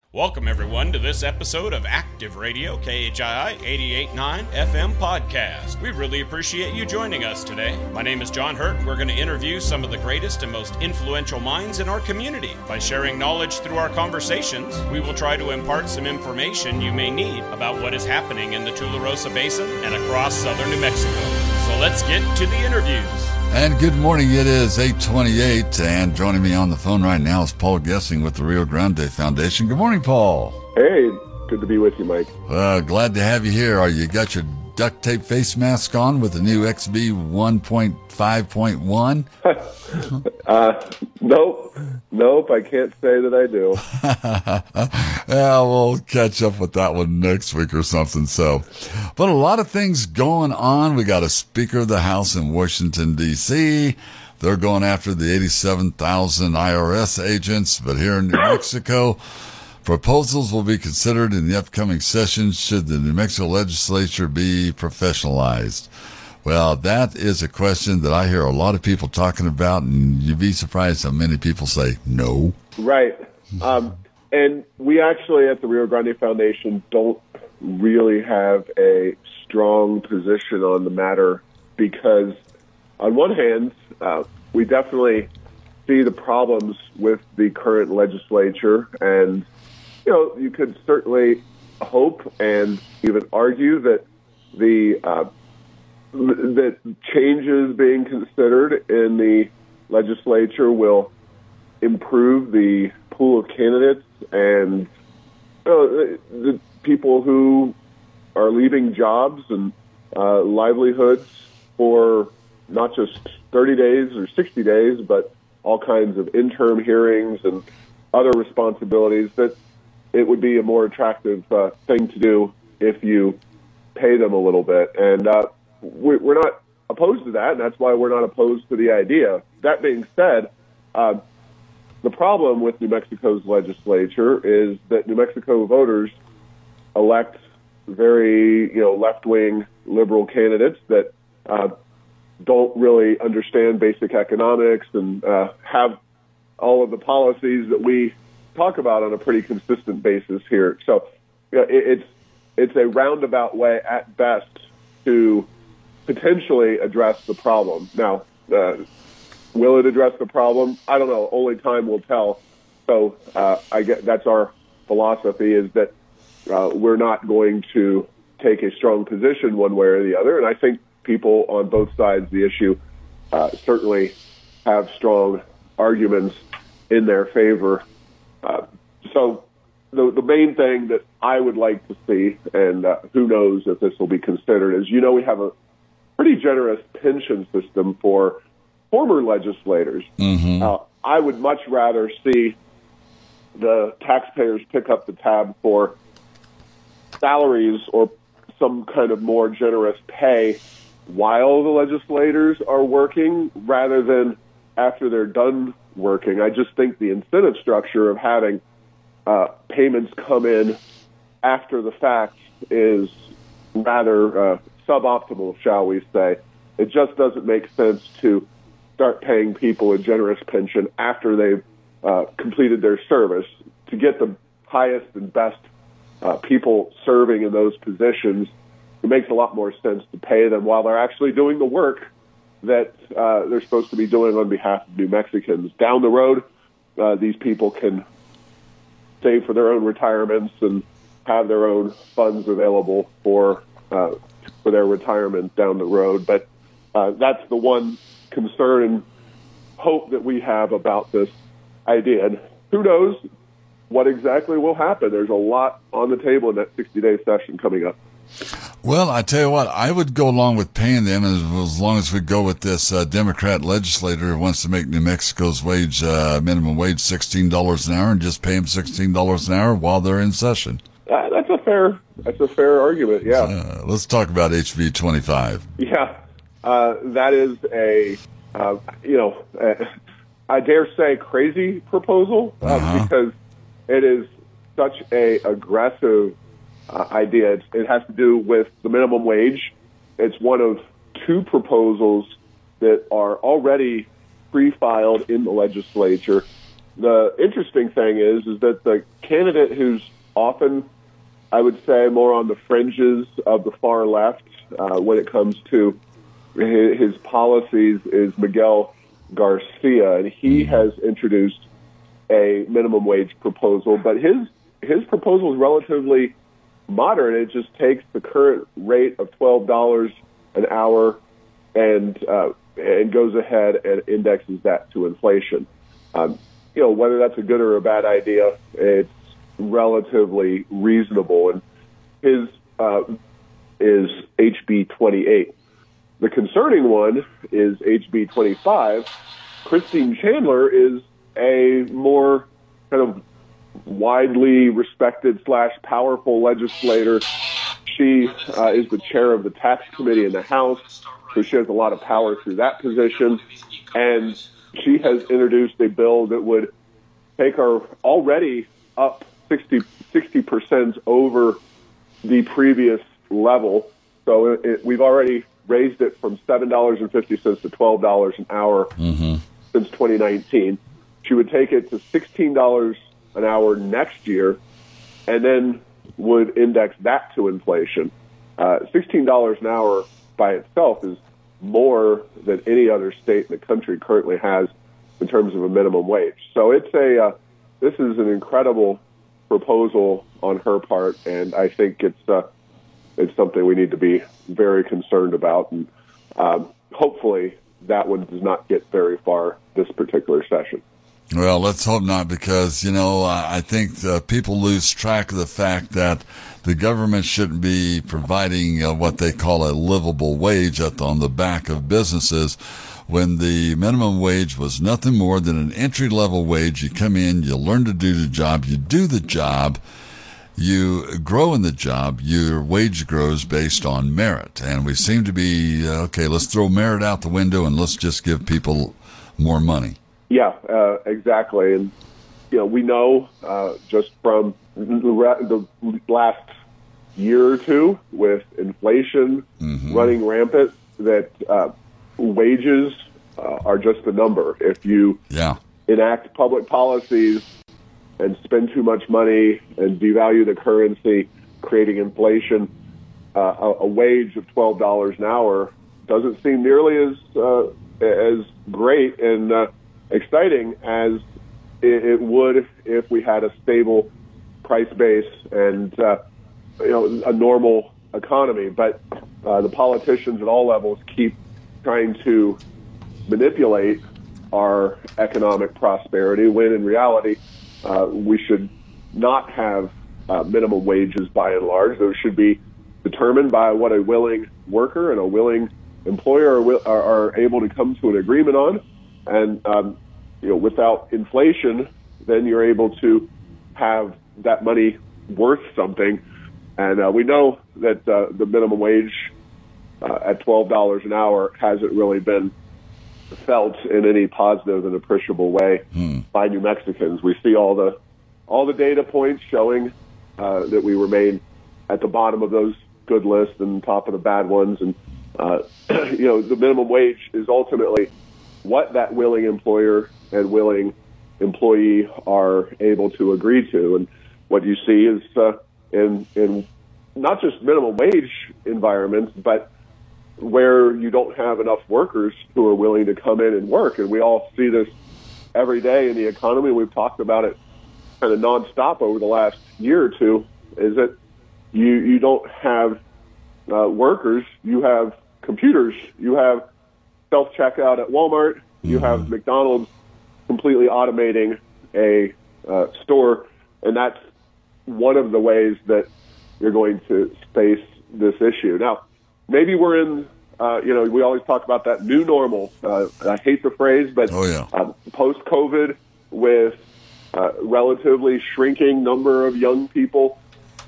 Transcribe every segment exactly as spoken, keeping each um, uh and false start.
Welcome, everyone, to this episode of Active Radio, K H I I eighty-eight point nine F M podcast. We really appreciate you joining us today. My name is John Hurt. We're going to interview some of the greatest and most influential minds in our community. By sharing knowledge through our conversations, we will try to impart some information you may need about what is happening in the Tularosa Basin and across southern New Mexico. So let's get to the interviews. And good morning. It is eight twenty-eight, and joining me on the phone right now is Paul Gessing with the Rio Grande Foundation. Good morning, Paul. Hey, good to be with you, Mike. Uh, glad to have you here. Are you got your duct tape face mask on with the new X B one point five point one? uh, nope. Nope, I can't say that I do. Yeah, we'll catch up with that one next week or something. So, but a lot of things going on. We got a Speaker of the House in Washington, D C They're going after the eighty-seven thousand I R S agents. But here in New Mexico, proposals will be considered in the upcoming session should the New Mexico legislature be professionalized. Well, that is a question that I hear a lot of people talking about, and you'd be surprised how many people say no. Right. Um, and we actually at the Rio Grande Foundation don't really have a strong position on the matter because, on one hand, uh, we definitely see the problems with the current legislature, and you know, you could certainly hope and even argue that the uh, that changes being considered in the legislature will improve the pool of candidates and you know, the, the people who are leaving jobs and uh, livelihoods for not just thirty days or sixty days, but all kinds of interim hearings and other responsibilities, that it would be a more attractive uh, thing to do if you pay them a little bit. And uh, we're not opposed to that, and that's why we're not opposed to the idea. That being said, uh, the problem with New Mexico's legislature is that New Mexico voters elect very, you know, left-wing liberal candidates that uh, don't really understand basic economics and uh, have all of the policies that we talk about on a pretty consistent basis here. So you know, it, it's it's a roundabout way at best to potentially address the problem. Now, uh, will it address the problem? I don't know. Only time will tell. So uh, I get that's our philosophy, is that uh, we're not going to take a strong position one way or the other. And I think people on both sides of the issue uh, certainly have strong arguments in their favor. Uh, so the the main thing that I would like to see, and uh, who knows if this will be considered, is, you know, we have a pretty generous pension system for former legislators. Mm-hmm. Uh, I would much rather see the taxpayers pick up the tab for salaries or some kind of more generous pay while the legislators are working rather than after they're done working. I just think the incentive structure of having uh, payments come in after the fact is rather uh, suboptimal, shall we say. It just doesn't make sense to start paying people a generous pension after they've uh, completed their service. To get the highest and best uh, people serving in those positions, it makes a lot more sense to pay them while they're actually doing the work that uh, they're supposed to be doing on behalf of New Mexicans. Down the road, uh, these people can save for their own retirements and have their own funds available for uh, for their retirement down the road. But uh, that's the one concern and hope that we have about this idea. And who knows what exactly will happen? There's a lot on the table in that sixty-day session coming up. Well, I tell you what, I would go along with paying them as, as long as we go with this uh, Democrat legislator who wants to make New Mexico's wage uh, minimum wage sixteen dollars an hour and just pay them sixteen dollars an hour while they're in session. Uh, that's a fair that's a fair argument, yeah. Uh, let's talk about H B twenty-five. Yeah, uh, that is a, uh, you know, uh, I dare say crazy proposal uh, uh-huh. because it is such a aggressive Uh, idea. It's, it has to do with the minimum wage. It's one of two proposals that are already pre-filed in the legislature. The interesting thing is, is that the candidate who's often, I would say, more on the fringes of the far left uh, when it comes to his, his policies is Miguel Garcia, and he has introduced a minimum wage proposal, but his his proposal is relatively moderate. It just takes the current rate of twelve dollars an hour and uh, and goes ahead and indexes that to inflation. Um, you know, whether that's a good or a bad idea, it's relatively reasonable. And his uh, is H B twenty-eight. The concerning one is H B twenty-five. Christine Chandler is a more kind of widely respected slash powerful legislator. She uh, is the chair of the tax committee in the House, so she has a lot of power through that position. And she has introduced a bill that would take her already up sixty percent over the previous level. So it, we've already raised it from seven dollars and fifty cents to twelve dollars an hour mm-hmm. since twenty nineteen. She would take it to sixteen dollars an hour next year, and then would index that to inflation. Uh, sixteen dollars an hour by itself is more than any other state in the country currently has in terms of a minimum wage. So it's a uh, this is an incredible proposal on her part, and I think it's uh, it's something we need to be very concerned about. And um, hopefully that one does not get very far this particular session. Well, let's hope not, because, you know, I think uh, people lose track of the fact that the government shouldn't be providing uh, what they call a livable wage at the, on the back of businesses, when the minimum wage was nothing more than an entry-level wage. You come in, you learn to do the job, you do the job, you grow in the job, your wage grows based on merit. And we seem to be, uh, okay, let's throw merit out the window and let's just give people more money. Yeah, uh, exactly. And, you know, we know uh, just from the last year or two with inflation mm-hmm. running rampant that uh, wages uh, are just a number. If you yeah. enact public policies and spend too much money and devalue the currency, creating inflation, uh, a, a wage of twelve dollars an hour doesn't seem nearly as uh, as great and uh, exciting as it would if we had a stable price base and uh, you know a normal economy. But uh, the politicians at all levels keep trying to manipulate our economic prosperity, when in reality uh, we should not have uh, minimum wages by and large. Those should be determined by what a willing worker and a willing employer are, are, are able to come to an agreement on. And, um, you know, without inflation, then you're able to have that money worth something. And uh, we know that uh, the minimum wage uh, at twelve dollars an hour hasn't really been felt in any positive and appreciable way hmm. by New Mexicans. We see all the all the data points showing uh, that we remain at the bottom of those good lists and top of the bad ones. And, uh, you know, the minimum wage is ultimately what that willing employer and willing employee are able to agree to. And what you see is uh, in in not just minimum wage environments, but where you don't have enough workers who are willing to come in and work. And we all see this every day in the economy. We've talked about it kind of nonstop over the last year or two, is that you, you don't have uh, workers, you have computers, you have self-checkout at Walmart, you mm-hmm. have McDonald's completely automating a uh, store, and that's one of the ways that you're going to face this issue. Now, maybe we're in, uh, you know, we always talk about that new normal. Uh, I hate the phrase, but oh, yeah. uh, post-COVID with uh, relatively shrinking number of young people,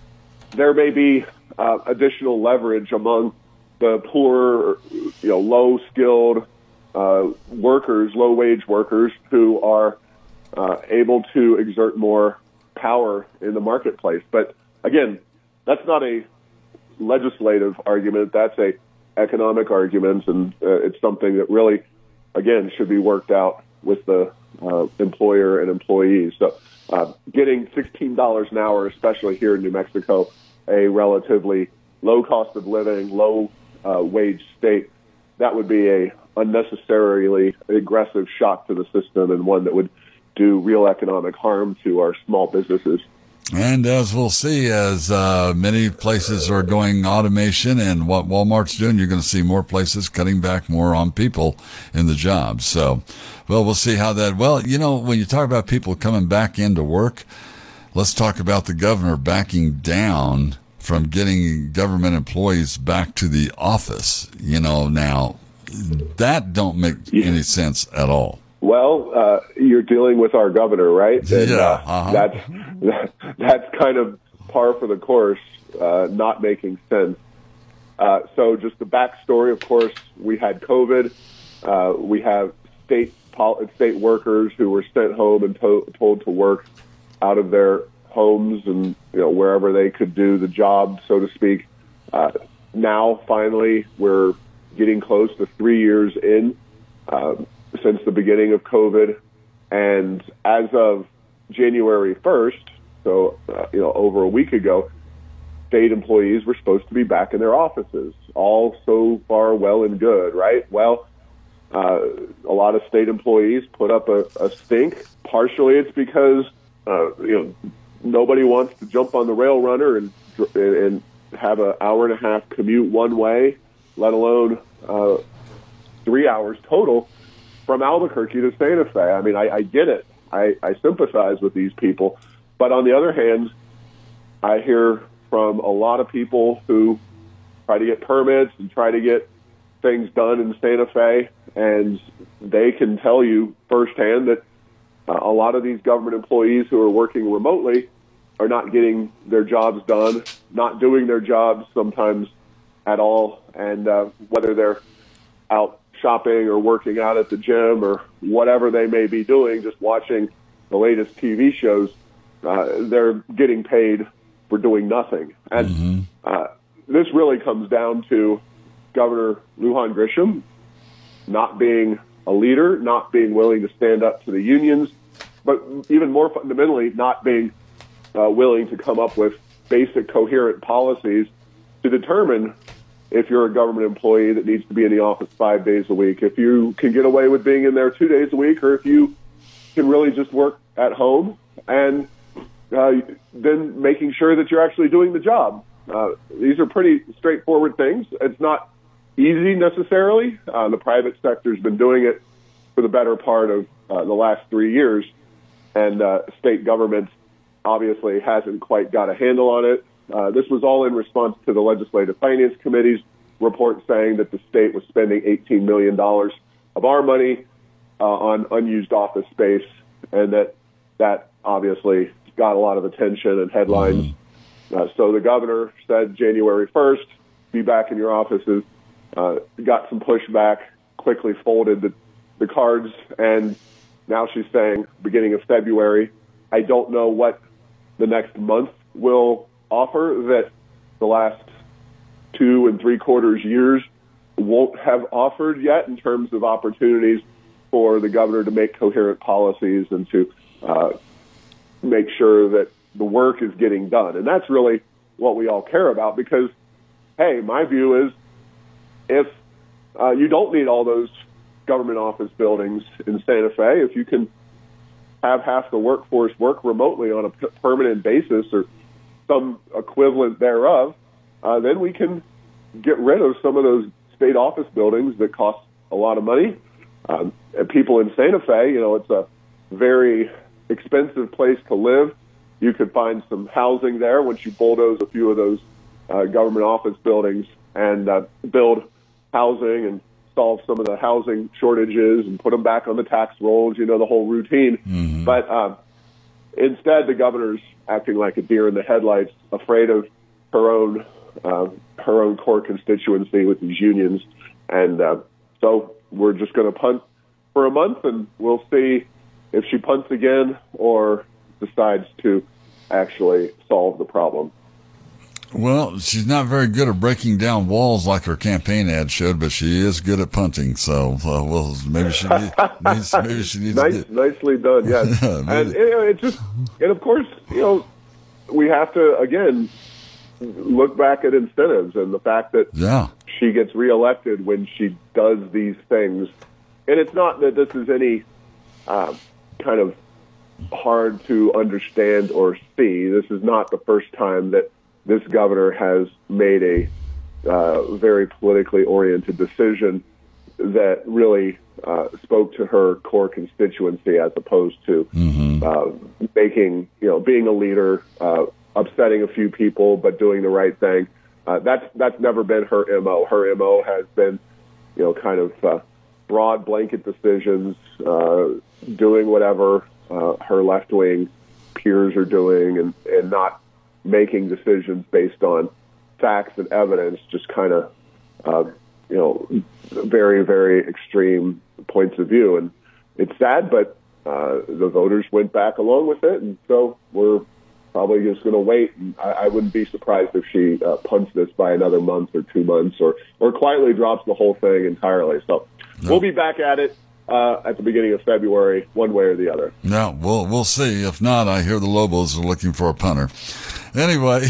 there may be uh, additional leverage among the poor, you know, low-skilled uh, workers, low-wage workers who are uh, able to exert more power in the marketplace. But again, that's not a legislative argument. That's a economic argument, and uh, it's something that really, again, should be worked out with the uh, employer and employees. So uh, getting sixteen dollars an hour, especially here in New Mexico, a relatively low cost of living, low uh, wage state, that would be a unnecessarily aggressive shock to the system and one that would do real economic harm to our small businesses. And as we'll see, as uh, many places are going automation and what Walmart's doing, you're going to see more places cutting back more on people in the jobs. So, well, we'll see how that, well, you know, when you talk about people coming back into work, let's talk about the governor backing down from getting government employees back to the office. You know, now that don't make yeah. any sense at all. Well, uh, you're dealing with our governor, right? And, yeah. Uh, uh-huh. That's that's kind of par for the course, uh, not making sense. Uh, so just the backstory, of course, we had COVID. Uh, we have state pol- state workers who were sent home and to- told to work out of their homes and you know wherever they could do the job, so to speak. Uh, now, finally, we're getting close to three years in. Uh, since the beginning of COVID. And as of January first, so, uh, you know, over a week ago, state employees were supposed to be back in their offices. All so far well and good, right? Well, uh, a lot of state employees put up a, a stink. Partially it's because, uh, you know, nobody wants to jump on the rail runner and, and have an hour and a half commute one way, let alone uh, three hours total from Albuquerque to Santa Fe. I mean, I, I get it. I, I sympathize with these people. But on the other hand, I hear from a lot of people who try to get permits and try to get things done in Santa Fe, and they can tell you firsthand that uh, a lot of these government employees who are working remotely are not getting their jobs done, not doing their jobs sometimes at all, and uh, whether they're out shopping or working out at the gym or whatever they may be doing, just watching the latest T V shows, uh, they're getting paid for doing nothing. And mm-hmm. uh, this really comes down to Governor Lujan Grisham not being a leader, not being willing to stand up to the unions, but even more fundamentally, not being uh, willing to come up with basic coherent policies to determine if you're a government employee that needs to be in the office five days a week, if you can get away with being in there two days a week, or if you can really just work at home, and uh, then making sure that you're actually doing the job. Uh, these are pretty straightforward things. It's not easy necessarily. Uh, the private sector's been doing it for the better part of uh, the last three years, and uh, state government obviously hasn't quite got a handle on it. Uh, this was all in response to the Legislative Finance Committee's report saying that the state was spending eighteen million dollars of our money uh, on unused office space, and that that obviously got a lot of attention and headlines. Mm-hmm. Uh, so the governor said January first, be back in your offices, uh, got some pushback, quickly folded the, the cards, and now she's saying beginning of February. I don't know what the next month will offer that the last two and three quarters years won't have offered yet in terms of opportunities for the governor to make coherent policies and to uh, make sure that the work is getting done. And that's really what we all care about, because, hey, my view is if uh, you don't need all those government office buildings in Santa Fe, if you can have half the workforce work remotely on a p- permanent basis or some equivalent thereof, uh, then we can get rid of some of those state office buildings that cost a lot of money. Um, and people in Santa Fe, you know, it's a very expensive place to live. You could find some housing there once you bulldoze a few of those uh, government office buildings and uh, build housing and solve some of the housing shortages and put them back on the tax rolls, you know, the whole routine. Mm-hmm. But uh, instead, the governor's acting like a deer in the headlights, afraid of her own uh, her own core constituency with these unions. And uh, so we're just going to punt for a month, and we'll see if she punts again or decides to actually solve the problem. Well, she's not very good at breaking down walls like her campaign ad showed, but she is good at punting. So, uh, well, maybe she need, needs, maybe she needs nice, to get... nicely done. Yes, yeah, and you know, it just, and of course, you know, we have to again look back at incentives and the fact that yeah. she gets reelected when she does these things, and it's not that this is any uh, kind of hard to understand or see. This is not the first time that this governor has made a uh, very politically oriented decision that really uh, spoke to her core constituency, as opposed to mm-hmm. uh, making, you know, being a leader, uh, upsetting a few people, but doing the right thing. Uh, that's that's never been her M O. Her M O has been, you know, kind of uh, broad blanket decisions, uh, doing whatever uh, her left wing peers are doing, and, and not making decisions based on facts and evidence, just kind of, uh, you know, very, very extreme points of view. And it's sad, but uh, the voters went back along with it, and so we're probably just going to wait. And I, I wouldn't be surprised if she uh, punts this by another month or two months, or, or quietly drops the whole thing entirely. So no. We'll be back at it Uh, at the beginning of February, one way or the other. Yeah, we'll we'll see. If not, I hear the Lobos are looking for a punter. Anyway,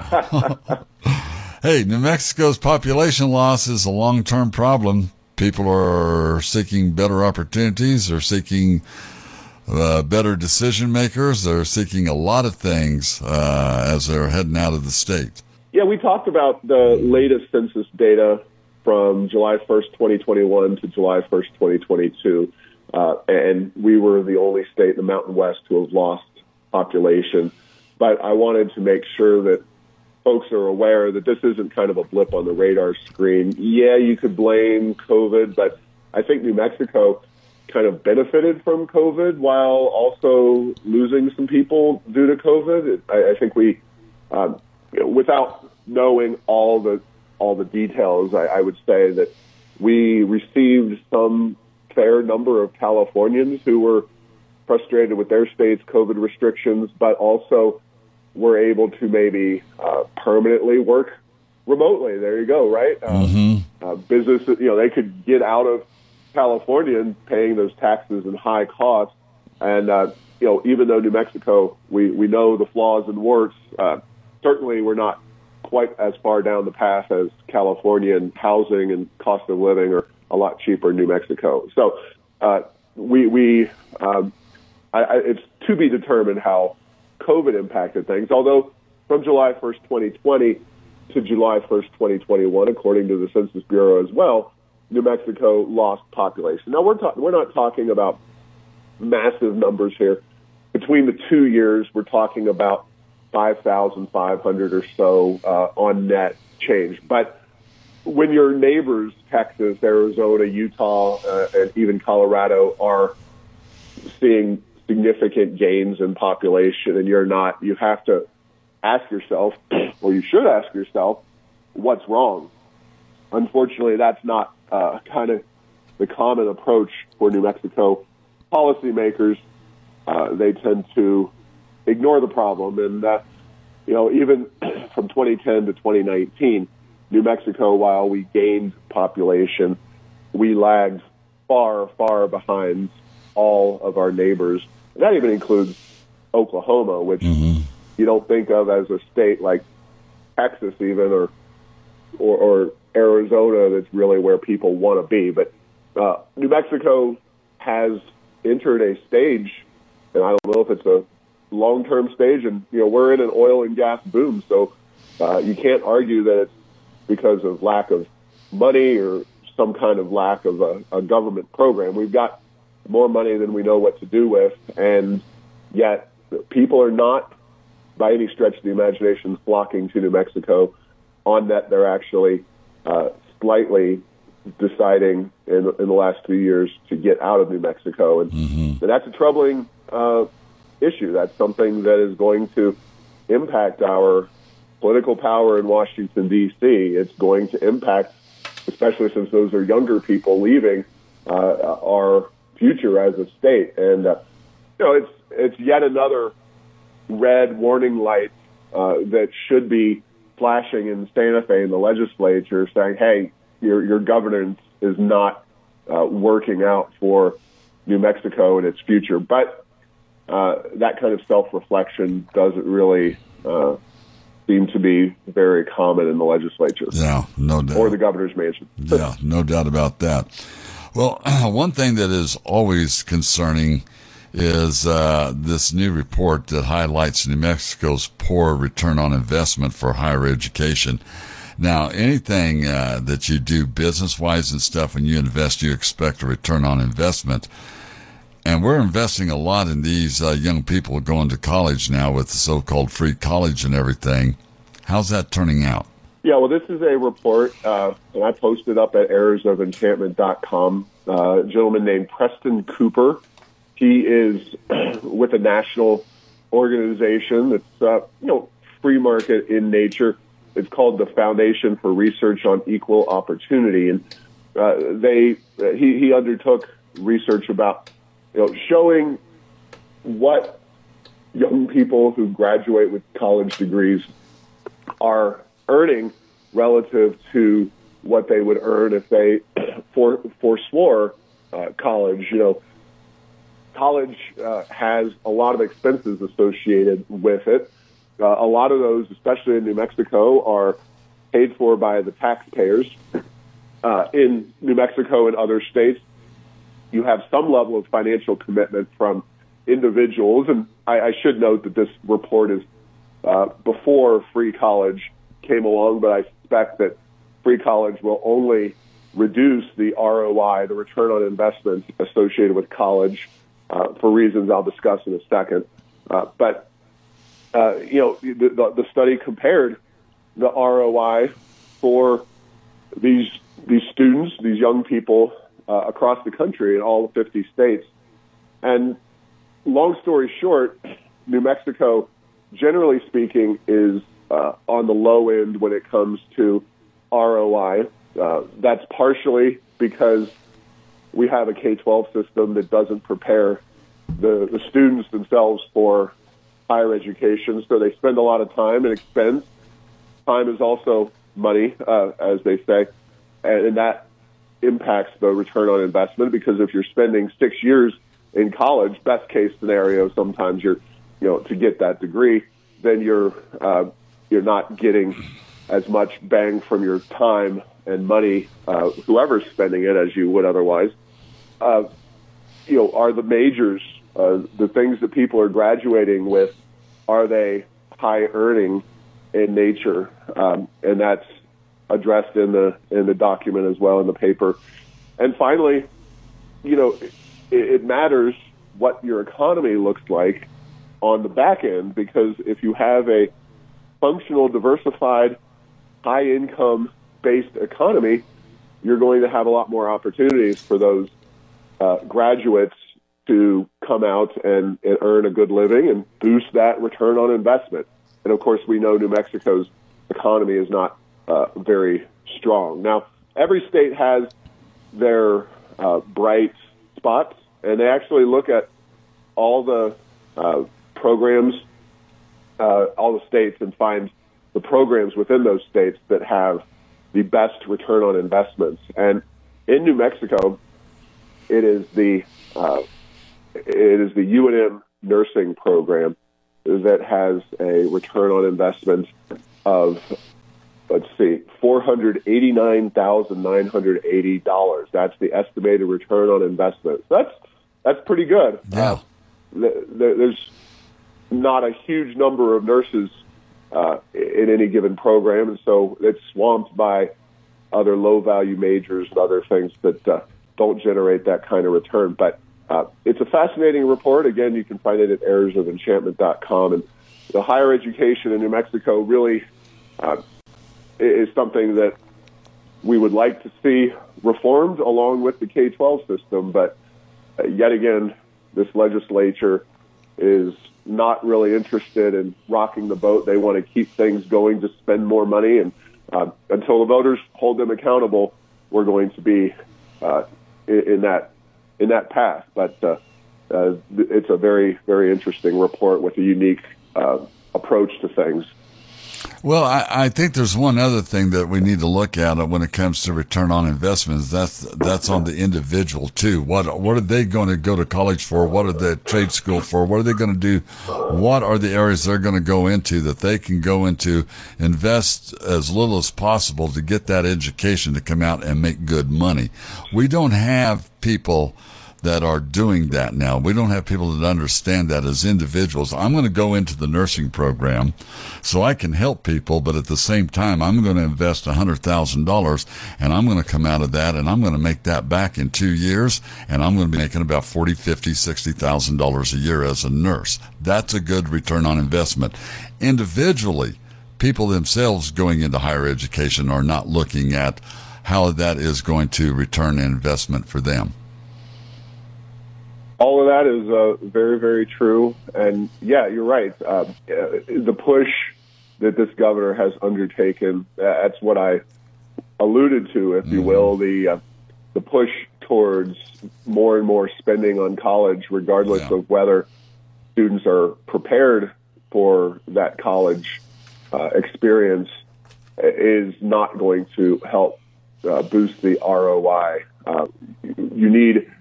hey, New Mexico's population loss is a long-term problem. People are seeking better opportunities. They're seeking uh, better decision makers. They're seeking a lot of things uh, as they're heading out of the state. Yeah, we talked about the latest census data from July first, twenty twenty-one to July first, twenty twenty-two. Uh, and we were the only state in the Mountain West to have lost population. But I wanted to make sure that folks are aware that this isn't kind of a blip on the radar screen. Yeah, you could blame COVID, but I think New Mexico kind of benefited from COVID while also losing some people due to COVID. I, I think we, um, without knowing all the all the details, I, I would say that we received some fair number of Californians who were frustrated with their state's COVID restrictions, but also were able to maybe uh, permanently work remotely. There you go, right? Uh, mm-hmm. uh, businesses, you know, they could get out of California and paying those taxes and high costs. And, uh, you know, even though New Mexico, we, we know the flaws and warts, uh, certainly we're not quite as far down the path as California, and housing and cost of living are a lot cheaper in New Mexico. So uh, we, we um, I, I, it's to be determined how COVID impacted things, although from July first, twenty twenty to July first, twenty twenty-one, according to the Census Bureau as well, New Mexico lost population. Now, we're, ta- we're not talking about massive numbers here. Between the two years, we're talking about five thousand five hundred or so uh, on net change. But when your neighbors, Texas, Arizona, Utah, uh, and even Colorado, are seeing significant gains in population and you're not, you have to ask yourself, or you should ask yourself, what's wrong? Unfortunately, that's not uh, kind of the common approach for New Mexico policymakers. Uh, they tend to ignore the problem. And, uh, you know, even from twenty ten to twenty nineteen, New Mexico, while we gained population, we lagged far, far behind all of our neighbors. And that even includes Oklahoma, which mm-hmm. you don't think of as a state like Texas even, or or, or Arizona, that's really where people want to be. But uh, New Mexico has entered a stage, and I don't know if it's a long-term stage, and you know we're in an oil and gas boom, so uh, you can't argue that it's because of lack of money or some kind of lack of a, a government program. We've got more money than we know what to do with, and yet people are not, by any stretch of the imagination, flocking to New Mexico. On that, they're actually uh, slightly deciding in, in the last few years to get out of New Mexico, and, mm-hmm. and that's a troubling uh, issue. That's something that is going to impact our political power in Washington, D C It's going to impact, especially since those are younger people leaving, uh, our future as a state. And, uh, you know, it's, it's yet another red warning light uh, that should be flashing in Santa Fe in the legislature saying, hey, your, your governance is not uh, working out for New Mexico and its future. But uh, that kind of self-reflection doesn't really uh, seem to be very common in the legislature. Yeah, no doubt. Or the governor's mansion. Yeah, no doubt about that. Well, one thing that is always concerning is uh, this new report that highlights New Mexico's poor return on investment for higher education. Now, anything uh, that you do business-wise and stuff, when you invest, you expect a return on investment. And we're investing a lot in these uh, young people going to college now with the so-called free college and everything. How's that turning out? Yeah, well, this is a report, uh, and I posted up at errors of enchantment dot com. Uh, a gentleman named Preston Cooper. He is with a national organization that's, uh, you know, free market in nature. It's called the Foundation for Research on Equal Opportunity, and uh, they uh, he, he undertook research about, you know, showing what young people who graduate with college degrees are earning relative to what they would earn if they for, forswore uh, college. You know, college uh, has a lot of expenses associated with it. Uh, a lot of those, especially in New Mexico, are paid for by the taxpayers. Uh, in New Mexico and other states, you have some level of financial commitment from individuals. And I, I should note that this report is uh, before free college came along, but I suspect that free college will only reduce the R O I, the return on investment associated with college, uh, for reasons I'll discuss in a second. Uh, but, uh, you know, the, the, the study compared the R O I for these these students, these young people uh, across the country in all fifty states. And long story short, New Mexico, generally speaking, is uh, on the low end when it comes to R O I. Uh, that's partially because we have a K twelve system that doesn't prepare the, the students themselves for higher education, so they spend a lot of time and expense. Time is also money, uh, as they say, and, and that impacts the return on investment, because if you're spending six years in college, best case scenario, sometimes you're, you know, to get that degree, then you're uh, you're not getting as much bang from your time and money, uh, whoever's spending it, as you would otherwise. Uh, you know, are the majors, uh, the things that people are graduating with, are they high earning in nature? Um, and that's addressed in the in the document as well, in the paper. And finally, you know, it, it matters what your economy looks like on the back end, because if you have a functional, diversified, high-income-based economy, you're going to have a lot more opportunities for those uh, graduates to come out and, and earn a good living and boost that return on investment. And, of course, we know New Mexico's economy is not uh, very strong. Now, every state has their uh, bright spots, and they actually look at all the uh, programs, uh, all the states, and find the programs within those states that have the best return on investments. And in New Mexico, it is the uh, it is the U N M nursing program that has a return on investment of, let's see, four hundred eighty-nine thousand nine hundred eighty dollars. That's the estimated return on investment. So that's that's pretty good. Yeah. Uh, th- th- there's not a huge number of nurses uh, in any given program, and so it's swamped by other low-value majors and other things that uh, don't generate that kind of return. But uh, it's a fascinating report. Again, you can find it at errors of enchantment dot com. And the higher education in New Mexico really uh, is something that we would like to see reformed along with the K twelve system. But uh, yet again, this legislature is not really interested in rocking the boat. They want to keep things going, just spend more money. And uh, until the voters hold them accountable, we're going to be uh, in, in that in that path. But uh, uh, it's a very, very interesting report with a unique uh, approach to things. Well, I, I think there's one other thing that we need to look at when it comes to return on investments. That's that's on the individual too. What what are they going to go to college for? What are they trade school for? What are they going to do? What are the areas they're going to go into that they can go into, invest as little as possible to get that education to come out and make good money? We don't have people that are doing that now. We don't have people that understand that as individuals. I'm going to go into the nursing program so I can help people, but at the same time, I'm going to invest one hundred thousand dollars, and I'm going to come out of that, and I'm going to make that back in two years, and I'm going to be making about forty thousand dollars, fifty thousand dollars, sixty thousand dollars a year as a nurse. That's a good return on investment. Individually, people themselves going into higher education are not looking at how that is going to return an investment for them. All of that is uh, very, very true. And, yeah, you're right. Uh, the push that this governor has undertaken, that's what I alluded to, if mm-hmm. you will, the uh, the push towards more and more spending on college, regardless yeah. of whether students are prepared for that college uh, experience, is not going to help uh, boost the R O I. Uh, you need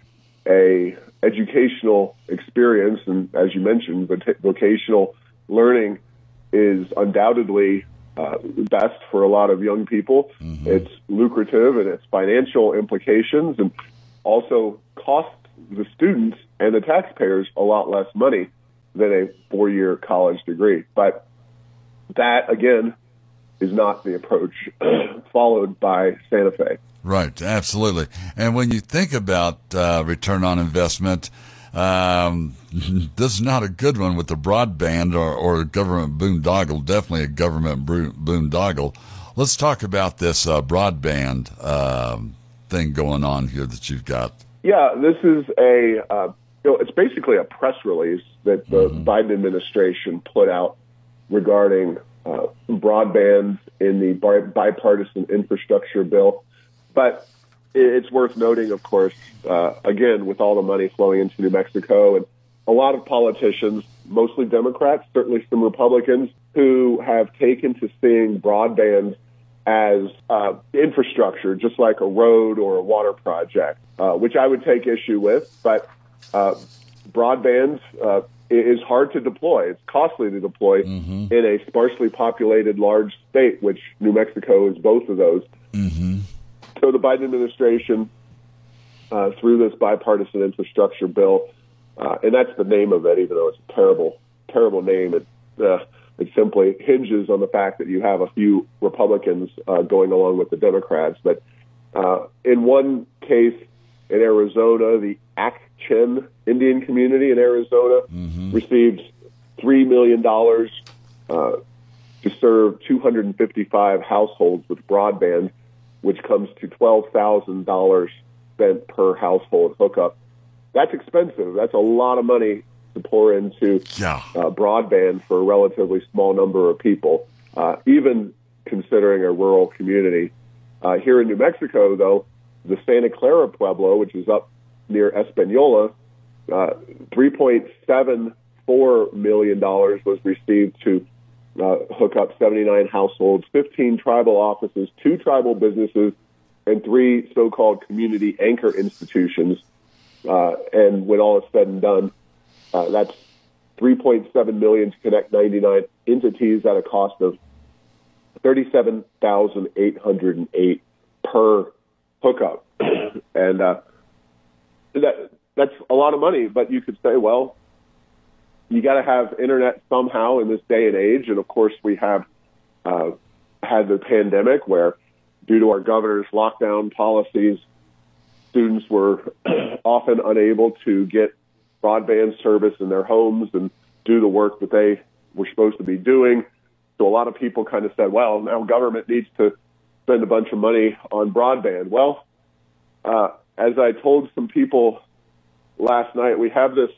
a educational experience, and as you mentioned, vocational learning is undoubtedly uh, best for a lot of young people. Mm-hmm. It's lucrative, and its financial implications, and also costs the students and the taxpayers a lot less money than a four-year college degree. But that, again, is not the approach followed by Santa Fe. Right, absolutely. And when you think about uh, return on investment, um, this is not a good one with the broadband or, or government boondoggle, definitely a government boondoggle. Let's talk about this uh, broadband uh, thing going on here that you've got. Yeah, this is a, uh, you know, it's basically a press release that the mm-hmm. Biden administration put out regarding uh, broadband in the bipartisan infrastructure bill. But it's worth noting, of course, uh, again, with all the money flowing into New Mexico, and a lot of politicians, mostly Democrats, certainly some Republicans, who have taken to seeing broadband as uh, infrastructure, just like a road or a water project, uh, which I would take issue with. But uh, broadband uh, is hard to deploy. It's costly to deploy mm-hmm. in a sparsely populated large state, which New Mexico is both of those. Mm-hmm. So the Biden administration, uh, through this bipartisan infrastructure bill, uh, and that's the name of it, even though it's a terrible, terrible name, it, uh, it simply hinges on the fact that you have a few Republicans uh, going along with the Democrats. But uh, in one case in Arizona, the Ak-Chin Indian community in Arizona mm-hmm. received three million dollars uh, to serve two hundred fifty-five households with broadband, which comes to twelve thousand dollars spent per household hookup. That's expensive. That's a lot of money to pour into yeah. uh, broadband for a relatively small number of people, uh, even considering a rural community. Uh, here in New Mexico, though, the Santa Clara Pueblo, which is up near Espanola, uh, three point seven four million dollars was received to Uh, hook up seventy-nine households, fifteen tribal offices, two tribal businesses, and three so-called community anchor institutions. Uh, and when all is said and done, uh, that's three point seven million dollars to connect ninety-nine entities at a cost of thirty-seven thousand eight hundred eight dollars per hookup. and uh, that that's a lot of money, but you could say, well, you got to have internet somehow in this day and age. And, of course, we have uh, had the pandemic where, due to our governor's lockdown policies, students were often unable to get broadband service in their homes and do the work that they were supposed to be doing. So a lot of people kind of said, well, now government needs to spend a bunch of money on broadband. Well, uh, as I told some people last night, we have this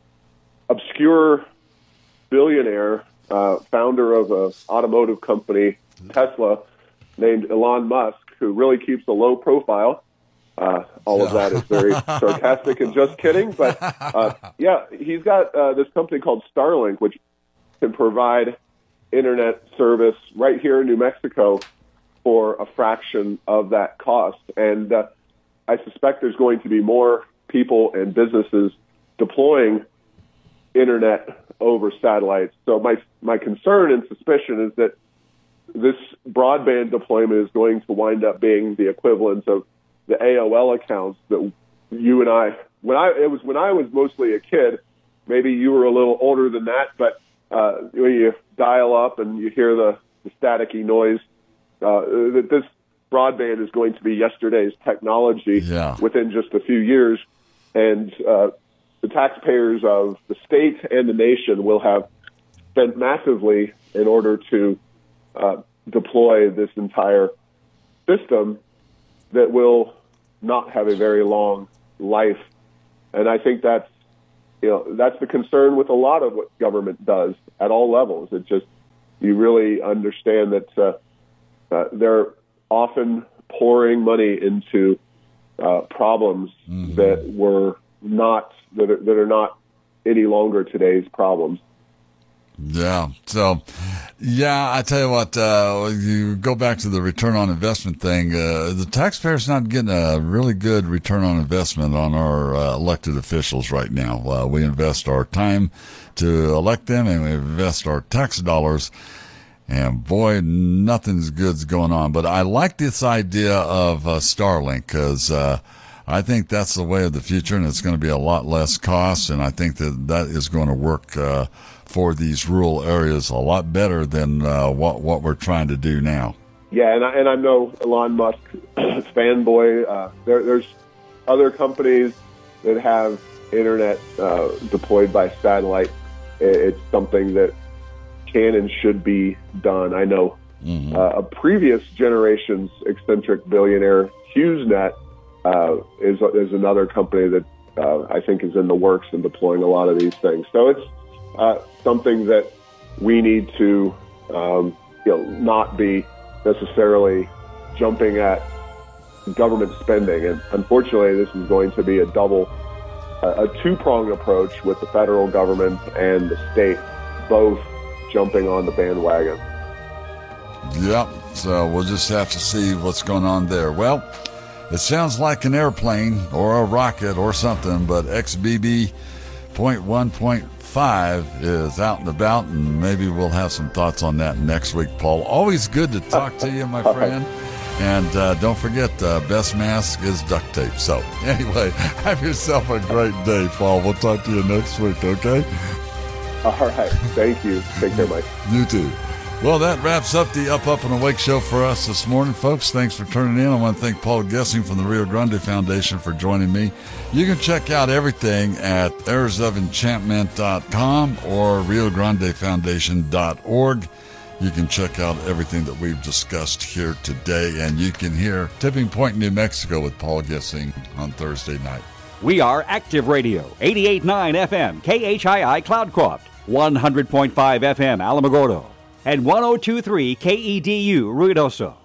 obscure billionaire, uh, founder of an automotive company, Tesla, named Elon Musk, who really keeps a low profile. Uh, all of that is very sarcastic and just kidding. But, uh, yeah, he's got uh, this company called Starlink, which can provide internet service right here in New Mexico for a fraction of that cost. And uh, I suspect there's going to be more people and businesses deploying internet over satellites. So my my concern and suspicion is that this broadband deployment is going to wind up being the equivalent of the A O L accounts that you and I, when I it was when I was mostly a kid. Maybe you were a little older than that, but uh, when you dial up and you hear the, the staticky noise, uh, that this broadband is going to be yesterday's technology yeah. within just a few years, and uh, the taxpayers of the state and the nation will have spent massively in order to uh, deploy this entire system that will not have a very long life. And I think that's, you know, that's the concern with a lot of what government does at all levels. It just, you really understand that uh, uh, they're often pouring money into uh, problems mm-hmm. that were not, that are, that are not any longer today's problems. Yeah. So, yeah, I tell you what, uh, you go back to the return on investment thing. Uh, the taxpayer's not getting a really good return on investment on our uh, elected officials right now. Uh, we invest our time to elect them, and we invest our tax dollars. And boy, nothing's good's going on. But I like this idea of uh, Starlink because uh, I think that's the way of the future, and it's going to be a lot less cost. And I think that that is going to work uh, for these rural areas a lot better than uh, what what we're trying to do now. Yeah, and I, and I know Elon Musk fanboy. Uh, there, there's other companies that have internet uh, deployed by satellite. It's something that can and should be done. I know mm-hmm. uh, a previous generation's eccentric billionaire, HughesNet, uh, is is another company that uh, I think is in the works and deploying a lot of these things. So it's uh, something that we need to, um, you know, not be necessarily jumping at government spending. And unfortunately, this is going to be a double, uh, a two-pronged approach with the federal government and the state both jumping on the bandwagon. Yep. So we'll just have to see what's going on there. Well, it sounds like an airplane or a rocket or something, but X B B point one point five is out and about, and maybe we'll have some thoughts on that next week, Paul. Always good to talk to you, my friend. And uh, don't forget, uh, best mask is duct tape. So anyway, have yourself a great day, Paul. We'll talk to you next week, okay? All right. Thank you. Take care, Mike. You too. Well, that wraps up the Up, Up, and Awake show for us this morning, folks. Thanks for tuning in. I want to thank Paul Gessing from the Rio Grande Foundation for joining me. You can check out everything at heirs of enchantment dot com or rio grande foundation dot org. You can check out everything that we've discussed here today, and you can hear Tipping Point, New Mexico with Paul Gessing on Thursday night. We are Active Radio, eighty-eight point nine F M, K H I I Cloudcroft, one hundred point five F M Alamogordo, and one oh two point three K E D U Ruidoso.